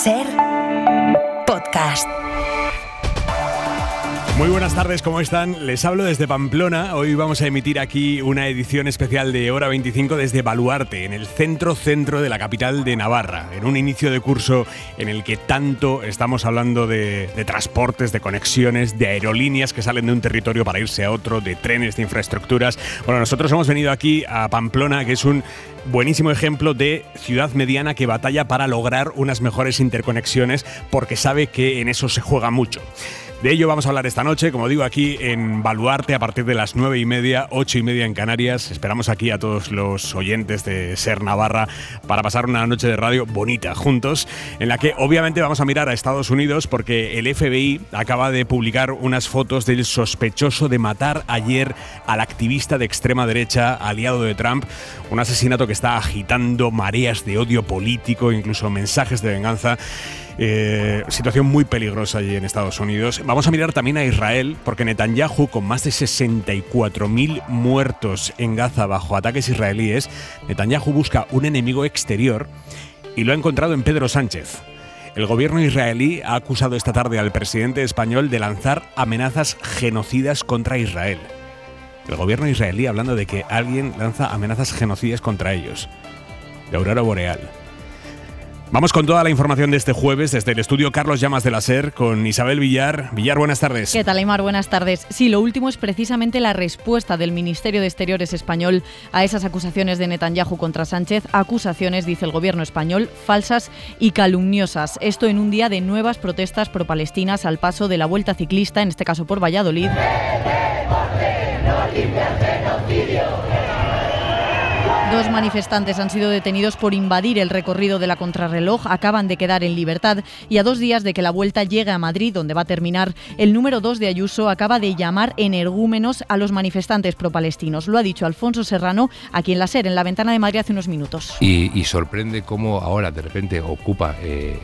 SER Podcast. Muy buenas tardes, ¿cómo están? Les hablo desde Pamplona. Hoy vamos a emitir aquí una edición especial de Hora 25 desde Baluarte, en el centro de la capital de Navarra, en un inicio de curso en el que tanto estamos hablando de transportes, de conexiones, de aerolíneas que salen de un territorio para irse a otro, de trenes, de infraestructuras. Bueno, nosotros hemos venido aquí a Pamplona, que es un buenísimo ejemplo de ciudad mediana que batalla para lograr unas mejores interconexiones porque sabe que en eso se juega mucho. De ello vamos a hablar esta noche, como digo, aquí en Baluarte a partir de las 9:30, 8:30 en Canarias. Esperamos aquí a todos los oyentes de SER Navarra para pasar una noche de radio bonita juntos, en la que obviamente vamos a mirar a Estados Unidos porque el FBI acaba de publicar unas fotos del sospechoso de matar ayer al activista de extrema derecha aliado de Trump, un asesinato que está agitando mareas de odio político, incluso mensajes de venganza. Situación muy peligrosa allí en Estados Unidos. Vamos a mirar también a Israel, porque Netanyahu, con más de 64.000 muertos en Gaza bajo ataques israelíes, Netanyahu busca un enemigo exterior y lo ha encontrado en Pedro Sánchez. El gobierno israelí ha acusado esta tarde al presidente español de lanzar amenazas genocidas contra Israel. El gobierno israelí hablando de que alguien lanza amenazas genocidas contra ellos. De aurora boreal. Vamos con toda la información de este jueves desde el estudio Carlos Llamas de la SER con Isabel Villar. Villar, buenas tardes. ¿Qué tal, Aimar? Buenas tardes. Sí, lo último es precisamente la respuesta del Ministerio de Exteriores español a esas acusaciones de Netanyahu contra Sánchez. Acusaciones, dice el gobierno español, falsas y calumniosas. Esto en un día de nuevas protestas pro-palestinas al paso de la Vuelta Ciclista, en este caso por Valladolid. Dos manifestantes han sido detenidos por invadir el recorrido de la contrarreloj, acaban de quedar en libertad y a 2 días de que la Vuelta llegue a Madrid, donde va a terminar, el número 2 de Ayuso acaba de llamar energúmenos a los manifestantes pro-palestinos. Lo ha dicho Alfonso Serrano aquí en la SER, en la Ventana de Madrid, hace unos minutos. Y sorprende cómo ahora de repente ocupa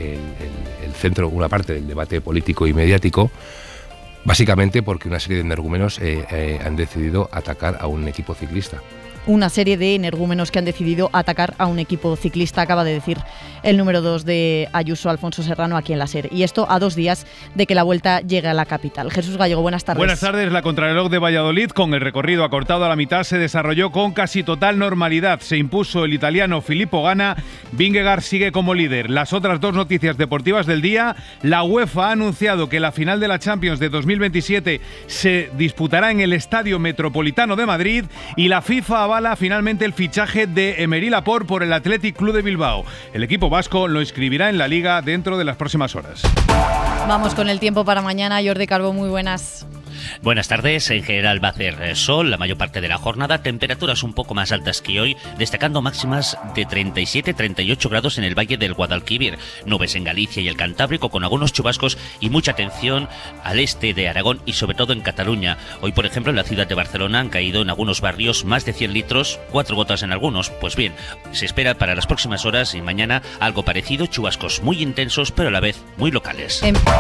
el centro una parte del debate político y mediático, básicamente porque una serie de energúmenos han decidido atacar a un equipo ciclista. Una serie de energúmenos que han decidido atacar a un equipo ciclista, acaba de decir el número 2 de Ayuso, Alfonso Serrano, aquí en la SER. Y esto a 2 días de que la Vuelta llegue a la capital. Jesús Gallego, buenas tardes. Buenas tardes. La contrarreloj de Valladolid, con el recorrido acortado a la mitad, se desarrolló con casi total normalidad. Se impuso el italiano Filippo Ganna. Vingegaard sigue como líder. Las otras 2 noticias deportivas del día. La UEFA ha anunciado que la final de la Champions de 2027 se disputará en el Estadio Metropolitano de Madrid y la FIFA avala finalmente el fichaje de Emery Laporte por el Athletic Club de Bilbao. El equipo vasco lo inscribirá en la Liga dentro de las próximas horas. Vamos con el tiempo para mañana. Jordi Calvo, muy buenas. Buenas tardes. En general va a hacer sol la mayor parte de la jornada, temperaturas un poco más altas que hoy, destacando máximas de 37-38 grados en el Valle del Guadalquivir, nubes en Galicia y el Cantábrico con algunos chubascos y mucha atención al este de Aragón y sobre todo en Cataluña. Hoy, por ejemplo, en la ciudad de Barcelona han caído en algunos barrios más de 100 litros, 4 gotas en algunos. Pues bien, se espera para las próximas horas y mañana algo parecido, chubascos muy intensos pero a la vez muy locales.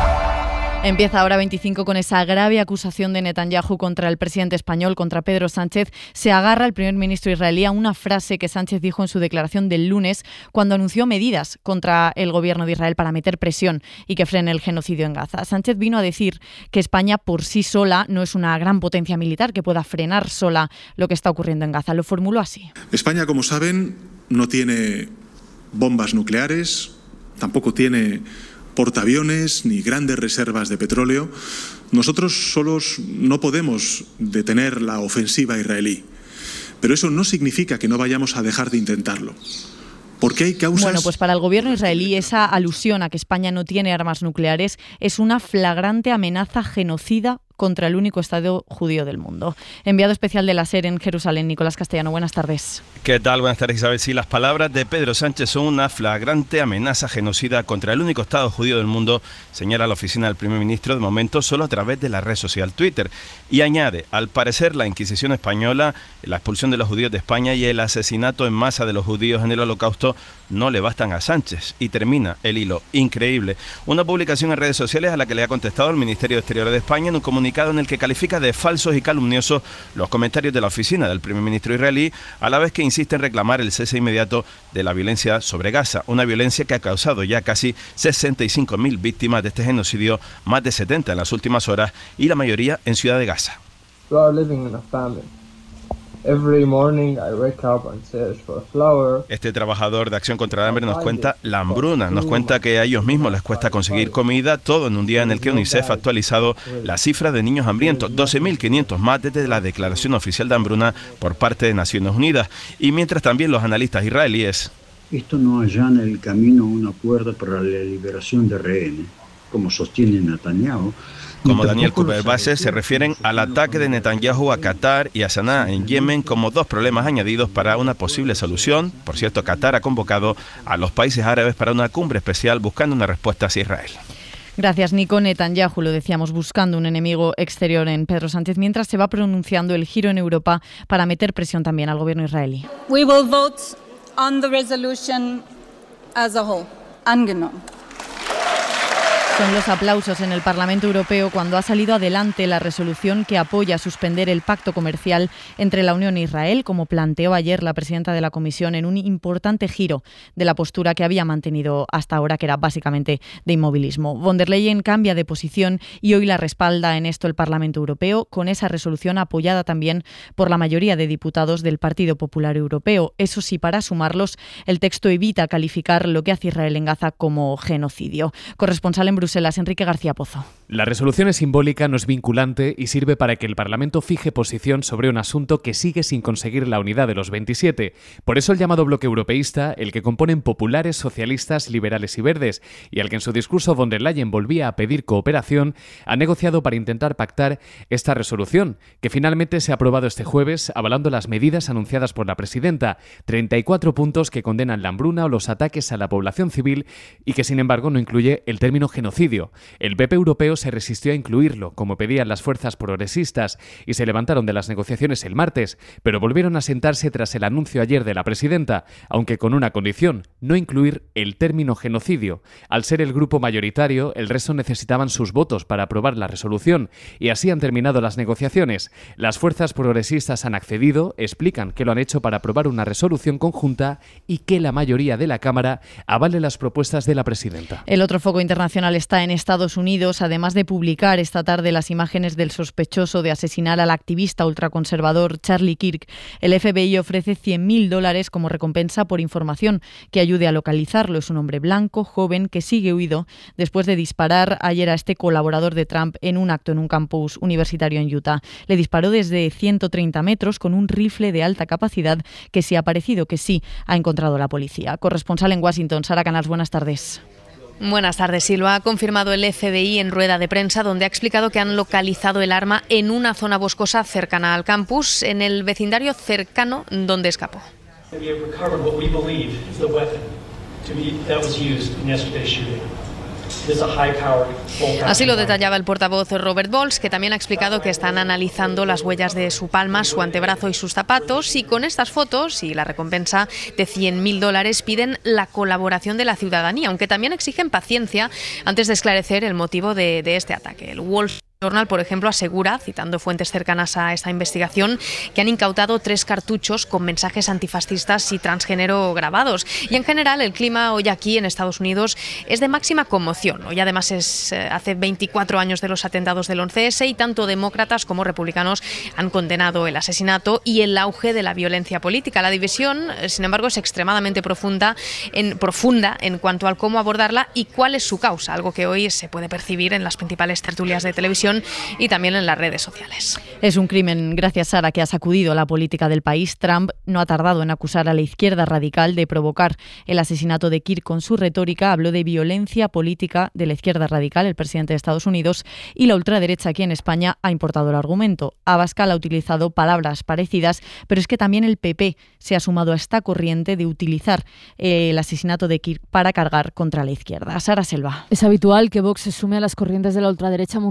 Empieza ahora 25 con esa grave acusación de Netanyahu contra el presidente español, contra Pedro Sánchez. Se agarra el primer ministro israelí a una frase que Sánchez dijo en su declaración del lunes cuando anunció medidas contra el gobierno de Israel para meter presión y que frene el genocidio en Gaza. Sánchez vino a decir que España por sí sola no es una gran potencia militar que pueda frenar sola lo que está ocurriendo en Gaza. Lo formuló así. España, como saben, no tiene bombas nucleares, tampoco tiene portaaviones ni grandes reservas de petróleo. Nosotros solos no podemos detener la ofensiva israelí, pero eso no significa que no vayamos a dejar de intentarlo. Porque hay causas... Bueno, pues para el gobierno israelí esa alusión a que España no tiene armas nucleares es una flagrante amenaza genocida contra el único Estado judío del mundo. Enviado especial de la SER en Jerusalén, Nicolás Castellano, buenas tardes. ¿Qué tal? Buenas tardes, Isabel. Sí, las palabras de Pedro Sánchez son una flagrante amenaza genocida contra el único Estado judío del mundo, señala la oficina del primer ministro, de momento solo a través de la red social Twitter. Y añade, al parecer la Inquisición española, la expulsión de los judíos de España y el asesinato en masa de los judíos en el Holocausto no le bastan a Sánchez. Y termina el hilo increíble. Una publicación en redes sociales a la que le ha contestado el Ministerio de Exteriores de España en un comunicado comunicado en el que califica de falsos y calumniosos los comentarios de la oficina del primer ministro israelí, a la vez que insiste en reclamar el cese inmediato de la violencia sobre Gaza, una violencia que ha causado ya casi 65.000 víctimas de este genocidio, más de 70 en las últimas horas y la mayoría en Ciudad de Gaza. Este trabajador de Acción contra el Hambre nos cuenta la hambruna, nos cuenta que a ellos mismos les cuesta conseguir comida, todo en un día en el que UNICEF ha actualizado la cifra de niños hambrientos, 12.500 más desde la declaración oficial de hambruna por parte de Naciones Unidas. Y mientras también los analistas israelíes... Esto no allana el camino a un acuerdo para la liberación de rehenes, como sostiene Netanyahu. Como Daniel Cooper-Bassett, se refieren al ataque de Netanyahu a Qatar y a Sanaa en Yemen como dos problemas añadidos para una posible solución. Por cierto, Qatar ha convocado a los países árabes para una cumbre especial buscando una respuesta hacia Israel. Gracias, Nico. Netanyahu, lo decíamos, buscando un enemigo exterior en Pedro Sánchez, mientras se va pronunciando el giro en Europa para meter presión también al gobierno israelí. We will vote on the resolution as a whole. Angenommen. Son los aplausos en el Parlamento Europeo cuando ha salido adelante la resolución que apoya suspender el pacto comercial entre la Unión e Israel, como planteó ayer la presidenta de la Comisión, en un importante giro de la postura que había mantenido hasta ahora, que era básicamente de inmovilismo. Von der Leyen cambia de posición y hoy la respalda en esto el Parlamento Europeo, con esa resolución apoyada también por la mayoría de diputados del Partido Popular Europeo. Eso sí, para sumarlos, el texto evita calificar lo que hace Israel en Gaza como genocidio. Corresponsal en Bruselas, Enrique García Pozo. La resolución es simbólica, no es vinculante y sirve para que el Parlamento fije posición sobre un asunto que sigue sin conseguir la unidad de los 27. Por eso el llamado bloque europeísta, el que componen populares, socialistas, liberales y verdes, y al que en su discurso von der Leyen volvía a pedir cooperación, ha negociado para intentar pactar esta resolución, que finalmente se ha aprobado este jueves, avalando las medidas anunciadas por la presidenta, 34 puntos que condenan la hambruna o los ataques a la población civil y que sin embargo no incluye el término genocidio. El PP europeo se resistió a incluirlo, como pedían las fuerzas progresistas, y se levantaron de las negociaciones el martes, pero volvieron a sentarse tras el anuncio ayer de la presidenta, aunque con una condición: no incluir el término genocidio. Al ser el grupo mayoritario, el resto necesitaban sus votos para aprobar la resolución, y así han terminado las negociaciones. Las fuerzas progresistas han accedido, explican que lo han hecho para aprobar una resolución conjunta y que la mayoría de la Cámara avale las propuestas de la presidenta. El otro foco internacional está en Estados Unidos, además de publicar esta tarde las imágenes del sospechoso de asesinar al activista ultraconservador Charlie Kirk. El FBI ofrece $100.000 como recompensa por información que ayude a localizarlo. Es un hombre blanco, joven, que sigue huido después de disparar ayer a este colaborador de Trump en un acto en un campus universitario en Utah. Le disparó desde 130 metros con un rifle de alta capacidad que sí ha parecido que sí ha encontrado la policía. Corresponsal en Washington, Sara Canals, buenas tardes. Buenas tardes, Silva. Ha confirmado el FBI en rueda de prensa, donde ha explicado que han localizado el arma en una zona boscosa cercana al campus, en el vecindario cercano donde escapó. Así lo detallaba el portavoz Robert Bowles, que también ha explicado que están analizando las huellas de su palma, su antebrazo y sus zapatos, y con estas fotos y la recompensa de $100.000 piden la colaboración de la ciudadanía, aunque también exigen paciencia antes de esclarecer el motivo de este ataque. El Wall Street Journal, por ejemplo, asegura, citando fuentes cercanas a esta investigación, que han incautado 3 cartuchos con mensajes antifascistas y transgénero grabados. Y en general el clima hoy aquí en Estados Unidos es de máxima conmoción. Hoy además es hace 24 años de los atentados del 11S y tanto demócratas como republicanos han condenado el asesinato y el auge de la violencia política. La división, sin embargo, es extremadamente profunda en cuanto al cómo abordarla y cuál es su causa, algo que hoy se puede percibir en las principales tertulias de televisión y también en las redes sociales. Es un crimen, gracias Sara, que ha sacudido la política del país. Trump no ha tardado en acusar a la izquierda radical de provocar el asesinato de Kirk con su retórica. Habló de violencia política de la izquierda radical, el presidente de Estados Unidos, y la ultraderecha aquí en España ha importado el argumento. Abascal ha utilizado palabras parecidas, pero es que también el PP se ha sumado a esta corriente de utilizar el asesinato de Kirk para cargar contra la izquierda. Sara Selva. Es habitual que Vox se sume a las corrientes de la ultraderecha mundial para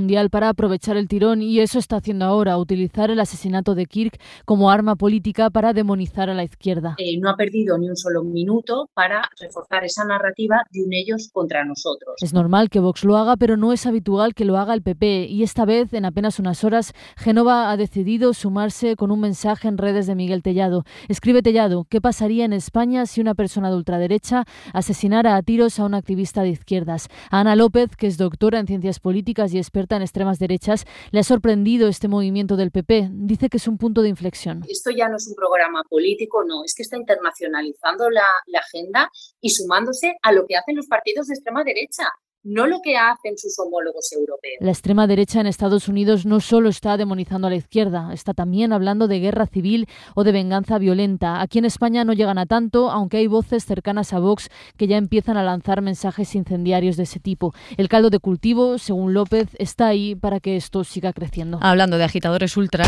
aprovechar el tirón y eso está haciendo ahora, utilizar el asesinato de Kirk como arma política para demonizar a la izquierda. No ha perdido ni un solo minuto para reforzar esa narrativa de un ellos contra nosotros. Es normal que Vox lo haga, pero no es habitual que lo haga el PP y esta vez, en apenas unas horas, Génova ha decidido sumarse con un mensaje en redes de Miguel Tellado. Escribe Tellado, ¿qué pasaría en España si una persona de ultraderecha asesinara a tiros a un activista de izquierdas? A Ana López, que es doctora en ciencias políticas y experta en extremas derechas, le ha sorprendido este movimiento del PP. Dice que es un punto de inflexión. Esto ya no es un programa político, no, es que está internacionalizando la agenda y sumándose a lo que hacen los partidos de extrema derecha. No lo que hacen sus homólogos europeos. La extrema derecha en Estados Unidos no solo está demonizando a la izquierda, está también hablando de guerra civil o de venganza violenta. Aquí en España no llegan a tanto, aunque hay voces cercanas a Vox que ya empiezan a lanzar mensajes incendiarios de ese tipo. El caldo de cultivo, según López, está ahí para que esto siga creciendo. Hablando de agitadores ultras,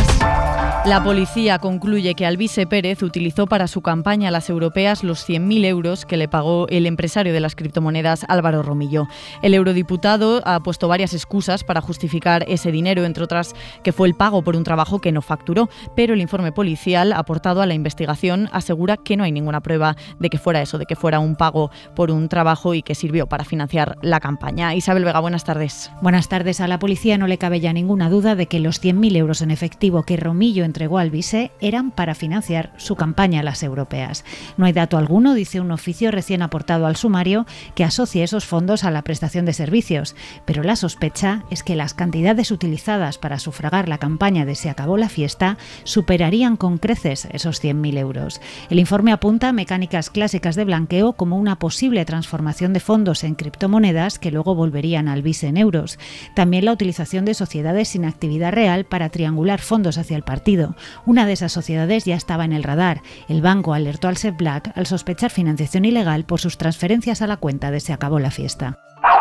la policía concluye que Alvise Pérez utilizó para su campaña a las europeas los 100.000 euros que le pagó el empresario de las criptomonedas Álvaro Romillo. El eurodiputado ha puesto varias excusas para justificar ese dinero, entre otras que fue el pago por un trabajo que no facturó, pero el informe policial aportado a la investigación asegura que no hay ninguna prueba de que fuera eso, de que fuera un pago por un trabajo y que sirvió para financiar la campaña. Isabel Vega, buenas tardes. Buenas tardes. A la policía no le cabe ya ninguna duda de que los 100.000 euros en efectivo que Romillo entregó a Alvise eran para financiar su campaña a las europeas. No hay dato alguno, dice un oficio recién aportado al sumario, que asocie esos fondos a la prestación de servicios, pero la sospecha es que las cantidades utilizadas para sufragar la campaña de Se acabó la fiesta superarían con creces esos 100.000 euros. El informe apunta a mecánicas clásicas de blanqueo como una posible transformación de fondos en criptomonedas que luego volverían a Alvise en euros. También la utilización de sociedades sin actividad real para triangular fondos hacia el partido. Una de esas sociedades ya estaba en el radar. El banco alertó al Sepp Black al sospechar financiación ilegal por sus transferencias a la cuenta de Se acabó la fiesta.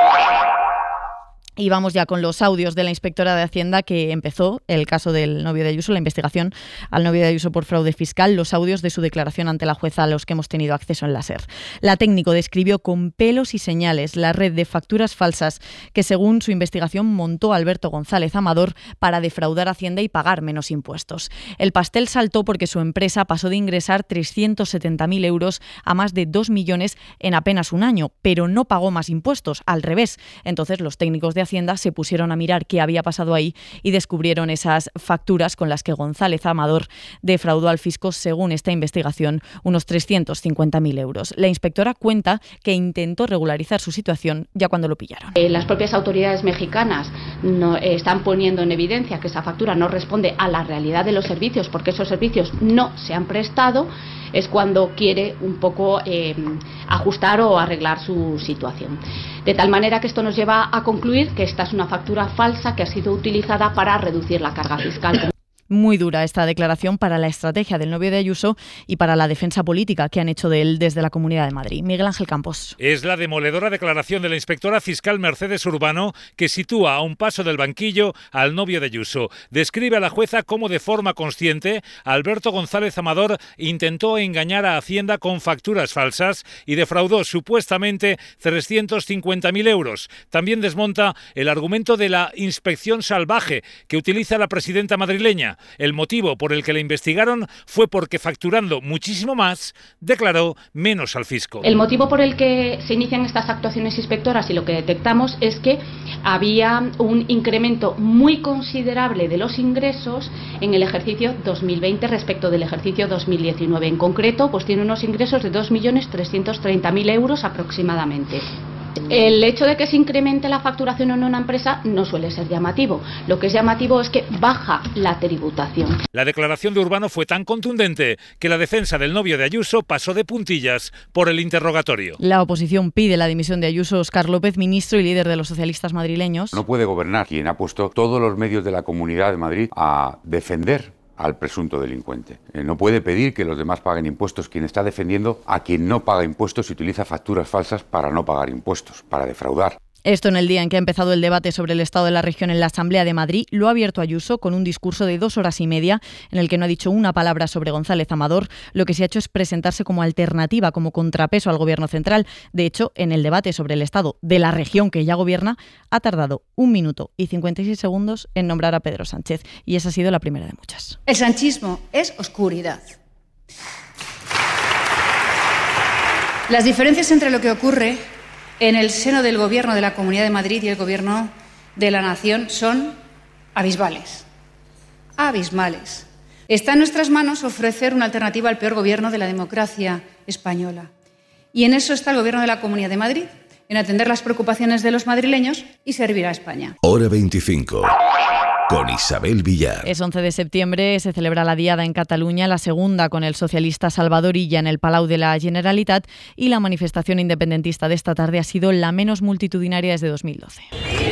Y vamos ya con los audios de la inspectora de Hacienda que empezó el caso del novio de Ayuso, la investigación al novio de Ayuso por fraude fiscal, los audios de su declaración ante la jueza a los que hemos tenido acceso en la SER. La técnico describió con pelos y señales la red de facturas falsas que, según su investigación, montó Alberto González Amador para defraudar a Hacienda y pagar menos impuestos. El pastel saltó porque su empresa pasó de ingresar 370.000 euros a más de 2 millones en apenas un año, pero no pagó más impuestos, al revés. Entonces los técnicos de Hacienda se pusieron a mirar qué había pasado ahí y descubrieron esas facturas con las que González Amador defraudó al fisco, según esta investigación, unos 350.000 euros. La inspectora cuenta que intentó regularizar su situación ya cuando lo pillaron. Las propias autoridades mexicanas están poniendo en evidencia que esa factura no responde a la realidad de los servicios, porque esos servicios no se han prestado. Es cuando quiere un poco ajustar o arreglar su situación. De tal manera que esto nos lleva a concluir que esta es una factura falsa que ha sido utilizada para reducir la carga fiscal. Muy dura esta declaración para la estrategia del novio de Ayuso y para la defensa política que han hecho de él desde la Comunidad de Madrid. Miguel Ángel Campos. Es la demoledora declaración de la inspectora fiscal Mercedes Urbano que sitúa a un paso del banquillo al novio de Ayuso. Describe a la jueza cómo de forma consciente Alberto González Amador intentó engañar a Hacienda con facturas falsas y defraudó supuestamente 350.000 euros. También desmonta el argumento de la inspección salvaje que utiliza la presidenta madrileña. El motivo por el que le investigaron fue porque, facturando muchísimo más, declaró menos al fisco. El motivo por el que se inician estas actuaciones inspectoras y lo que detectamos es que había un incremento muy considerable de los ingresos en el ejercicio 2020 respecto del ejercicio 2019. En concreto, pues tiene unos ingresos de 2.330.000 euros aproximadamente. El hecho de que se incremente la facturación en una empresa no suele ser llamativo. Lo que es llamativo es que baja la tributación. La declaración de Urbano fue tan contundente que la defensa del novio de Ayuso pasó de puntillas por el interrogatorio. La oposición pide la dimisión de Ayuso. Óscar López, ministro y líder de los socialistas madrileños. No puede gobernar quien ha puesto todos los medios de la Comunidad de Madrid a defender al presunto delincuente. No puede pedir que los demás paguen impuestos quien está defendiendo a quien no paga impuestos y utiliza facturas falsas para no pagar impuestos, para defraudar. Esto en el día en que ha empezado el debate sobre el estado de la región en la Asamblea de Madrid. Lo ha abierto Ayuso con un discurso de 2 horas y media en el que no ha dicho una palabra sobre González Amador. Lo que se ha hecho es presentarse como alternativa, como contrapeso al Gobierno central. De hecho, en el debate sobre el estado de la región que ya gobierna, ha tardado 1 minuto y 56 segundos en nombrar a Pedro Sánchez. Y esa ha sido la primera de muchas. El sanchismo es oscuridad. Las diferencias entre lo que ocurre en el seno del Gobierno de la Comunidad de Madrid y el Gobierno de la Nación son abismales. Abismales. Está en nuestras manos ofrecer una alternativa al peor gobierno de la democracia española. Y en eso está el Gobierno de la Comunidad de Madrid, en atender las preocupaciones de los madrileños y servir a España. Hora 25. Con Isabel Villar. Es 11 de septiembre, se celebra la Diada en Cataluña, la segunda con el socialista Salvador Illa en el Palau de la Generalitat, y la manifestación independentista de esta tarde ha sido la menos multitudinaria desde 2012.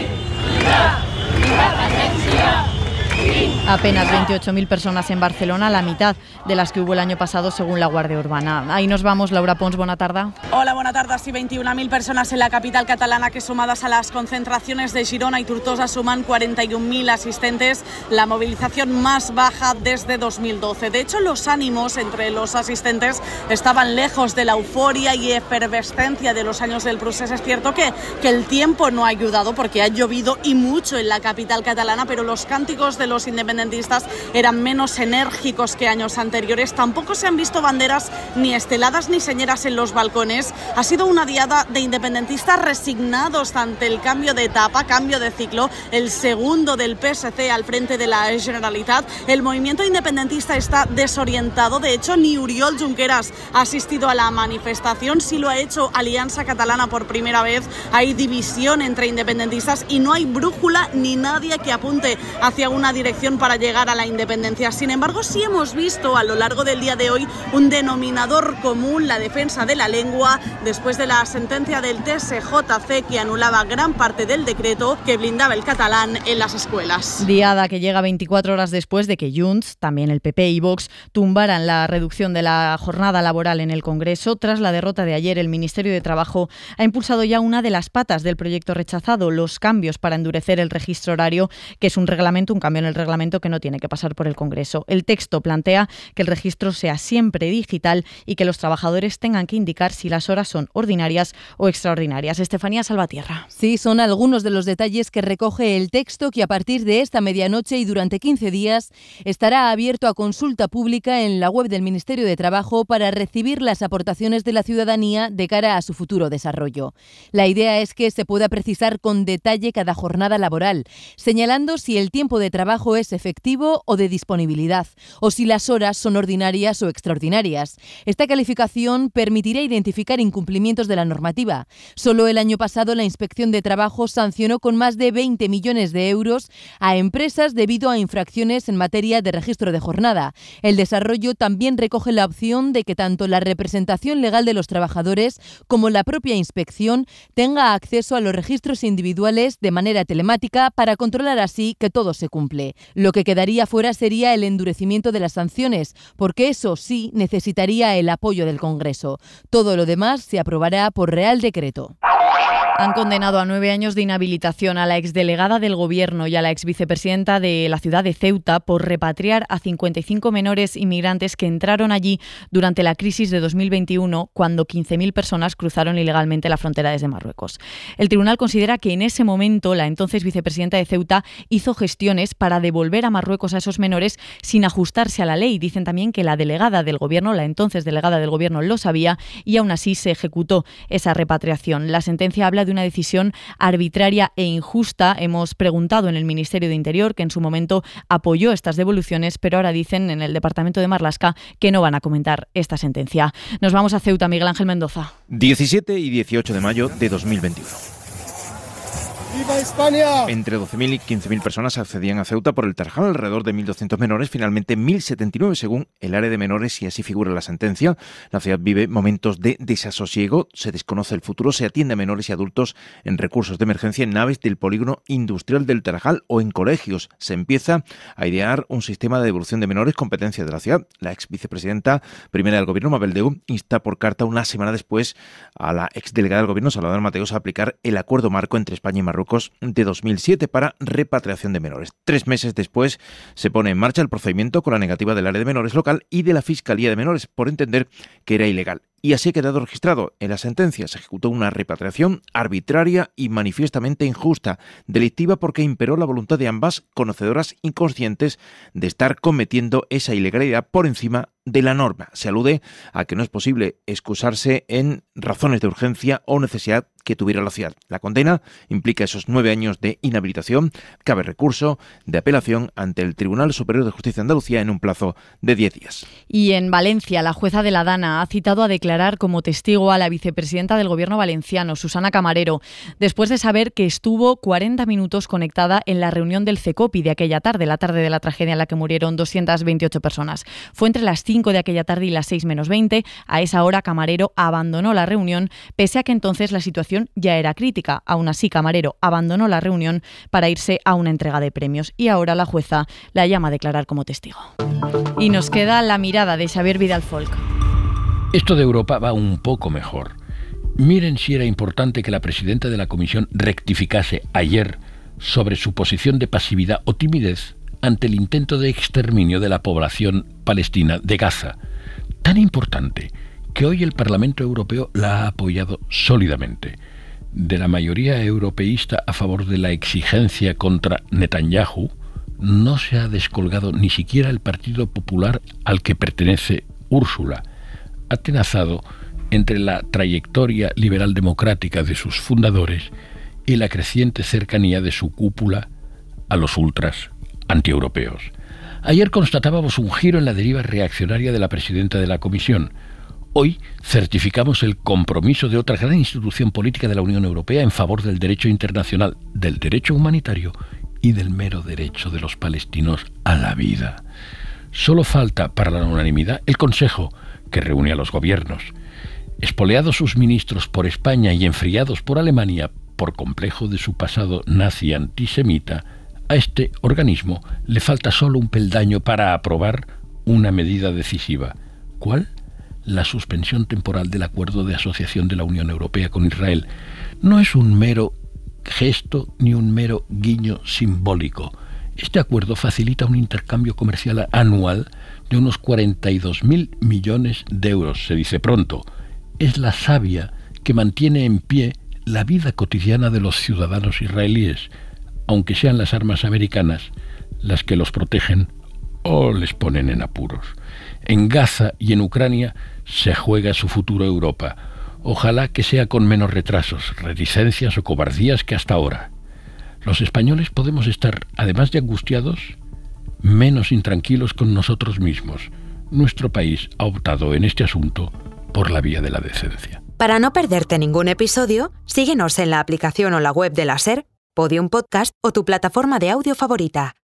Apenas 28.000 personas en Barcelona, la mitad de las que hubo el año pasado según la Guardia Urbana. Ahí nos vamos, Laura Pons, bona tarda. Hola, bona tarda. Sí, 21.000 personas en la capital catalana que sumadas a las concentraciones de Girona y Tortosa suman 41.000 asistentes, la movilización más baja desde 2012. De hecho, los ánimos entre los asistentes estaban lejos de la euforia y efervescencia de los años del procés. Es cierto que el tiempo no ha ayudado porque ha llovido y mucho en la capital catalana, pero los cánticos de los independentistas eran menos enérgicos que años anteriores. Tampoco se han visto banderas ni esteladas ni señeras en los balcones. Ha sido una diada de independentistas resignados ante el cambio de etapa, cambio de ciclo, el segundo del PSC al frente de la Generalitat. El movimiento independentista está desorientado. De hecho, ni Oriol Junqueras ha asistido a la manifestación. Sí lo ha hecho Alianza Catalana por primera vez. Hay división entre independentistas y no hay brújula ni nadie que apunte hacia una dirección para llegar a la independencia. Sin embargo, sí hemos visto a lo largo del día de hoy un denominador común, la defensa de la lengua, después de la sentencia del TSJC que anulaba gran parte del decreto que blindaba el catalán en las escuelas. Diada que llega 24 horas después de que Junts, también el PP y Vox, tumbaran la reducción de la jornada laboral en el Congreso. Tras la derrota de ayer, el Ministerio de Trabajo ha impulsado ya una de las patas del proyecto rechazado, los cambios para endurecer el registro horario, que es un cambio en el reglamento que no tiene que pasar por el Congreso. El texto plantea que el registro sea siempre digital y que los trabajadores tengan que indicar si las horas son ordinarias o extraordinarias. Estefanía Salvatierra. Sí, son algunos de los detalles que recoge el texto, que a partir de esta medianoche y durante 15 días estará abierto a consulta pública en la web del Ministerio de Trabajo para recibir las aportaciones de la ciudadanía de cara a su futuro desarrollo. La idea es que se pueda precisar con detalle cada jornada laboral, señalando si el tiempo de trabajo es efectivo o de disponibilidad, o si las horas son ordinarias o extraordinarias. Esta calificación permitirá identificar incumplimientos de la normativa. Solo el año pasado la Inspección de Trabajo sancionó con más de 20 millones de euros a empresas debido a infracciones en materia de registro de jornada. El desarrollo también recoge la opción de que tanto la representación legal de los trabajadores como la propia inspección tenga acceso a los registros individuales de manera telemática para controlar así que todo se cumple. Lo que quedaría fuera sería el endurecimiento de las sanciones, porque eso sí necesitaría el apoyo del Congreso. Todo lo demás se aprobará por Real Decreto. Han condenado a 9 años de inhabilitación a la exdelegada del Gobierno y a la exvicepresidenta de la ciudad de Ceuta por repatriar a 55 menores inmigrantes que entraron allí durante la crisis de 2021, cuando 15.000 personas cruzaron ilegalmente la frontera desde Marruecos. El tribunal considera que en ese momento la entonces vicepresidenta de Ceuta hizo gestiones para devolver a Marruecos a esos menores sin ajustarse a la ley. Dicen también que la delegada del Gobierno, la entonces delegada del Gobierno, lo sabía y aún así se ejecutó esa repatriación. La sentencia habla de una decisión arbitraria e injusta. Hemos preguntado en el Ministerio de Interior, que en su momento apoyó estas devoluciones, pero ahora dicen en el departamento de Marlaska que no van a comentar esta sentencia. Nos vamos a Ceuta, Miguel Ángel Mendoza. 17 y 18 de mayo de 2021. ¡Viva España! Entre 12.000 y 15.000 personas accedían a Ceuta por el Tarajal, alrededor de 1.200 menores, finalmente 1.079 según el área de menores, y así figura la sentencia. La ciudad vive momentos de desasosiego, se desconoce el futuro, se atiende a menores y adultos en recursos de emergencia en naves del polígono industrial del Tarajal o en colegios. Se empieza a idear un sistema de devolución de menores, competencia de la ciudad. La ex vicepresidenta primera del gobierno, Mabel Deu, insta por carta una semana después a la exdelegada del gobierno, Salvador Mateos, a aplicar el acuerdo marco entre España y Marruecos de 2007 para repatriación de menores. 3 meses después se pone en marcha el procedimiento con la negativa del área de menores local y de la Fiscalía de Menores por entender que era ilegal. Y así ha quedado registrado. En la sentencia se ejecutó una repatriación arbitraria y manifiestamente injusta, delictiva porque imperó la voluntad de ambas, conocedoras y conscientes de estar cometiendo esa ilegalidad por encima de la norma. Se alude a que no es posible excusarse en razones de urgencia o necesidad que tuviera la ciudad. La condena implica esos 9 años de inhabilitación. Cabe recurso de apelación ante el Tribunal Superior de Justicia de Andalucía en un plazo de 10 días. Y en Valencia, la jueza de la Dana ha citado a declarar como testigo a la vicepresidenta del Gobierno valenciano, Susana Camarero, después de saber que estuvo 40 minutos conectada en la reunión del CECOPI de aquella tarde, la tarde de la tragedia en la que murieron 228 personas. Fue entre las 5 de aquella tarde y las 6 menos 20. A esa hora, Camarero abandonó la reunión, pese a que entonces la situación ya era crítica. Aún así, Camarero abandonó la reunión para irse a una entrega de premios y ahora la jueza la llama a declarar como testigo. Y nos queda la mirada de Xavier Vidal-Folk. Esto de Europa va un poco mejor. Miren si era importante que la presidenta de la Comisión rectificase ayer sobre su posición de pasividad o timidez ante el intento de exterminio de la población palestina de Gaza. Tan importante que hoy el Parlamento Europeo la ha apoyado sólidamente. De la mayoría europeísta a favor de la exigencia contra Netanyahu, no se ha descolgado ni siquiera el Partido Popular al que pertenece Úrsula, atenazado entre la trayectoria liberal democrática de sus fundadores y la creciente cercanía de su cúpula a los ultras antieuropeos. Ayer constatábamos un giro en la deriva reaccionaria de la presidenta de la Comisión. Hoy certificamos el compromiso de otra gran institución política de la Unión Europea en favor del derecho internacional, del derecho humanitario y del mero derecho de los palestinos a la vida. Solo falta para la unanimidad el Consejo, que reúne a los gobiernos. Espoleados sus ministros por España y enfriados por Alemania por complejo de su pasado nazi antisemita, a este organismo le falta solo un peldaño para aprobar una medida decisiva. ¿Cuál? La suspensión temporal del acuerdo de asociación de la Unión Europea con Israel. No es un mero gesto ni un mero guiño simbólico. Este acuerdo facilita un intercambio comercial anual de unos 42.000 millones de euros, se dice pronto. Es la savia que mantiene en pie la vida cotidiana de los ciudadanos israelíes, aunque sean las armas americanas las que los protegen o les ponen en apuros. En Gaza y en Ucrania se juega su futuro Europa. Ojalá que sea con menos retrasos, reticencias o cobardías que hasta ahora. Los españoles podemos estar, además de angustiados, menos intranquilos con nosotros mismos. Nuestro país ha optado en este asunto por la vía de la decencia. Para no perderte ningún episodio, síguenos en la aplicación o la web de la SER, Podium Podcast o tu plataforma de audio favorita.